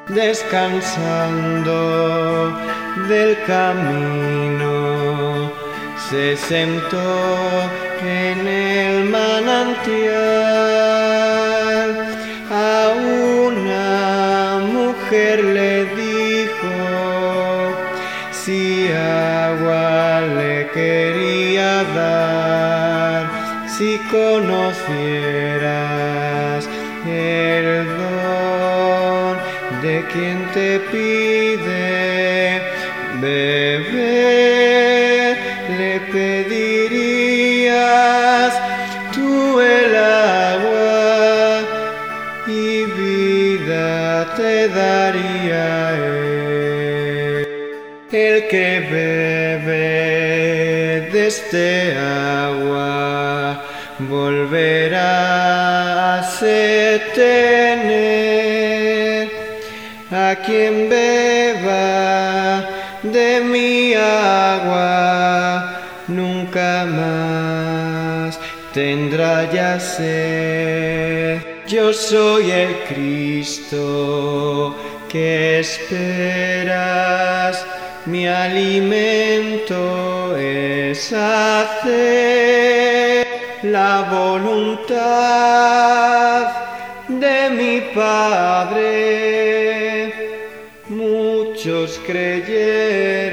descansando del camino, se sentó en el manantial. A una mujer le dijo si agua le quería dar, si conocieras el don de quien te pide beber, le pedirías tú el agua y vida te daría él. El que bebe de este agua volverá a sed tener. A quien beba de mi agua nunca más tendrá ya sed. Yo soy el Cristo que esperas, mi alimento es hacer la voluntad de mi Padre. Muchos creyeron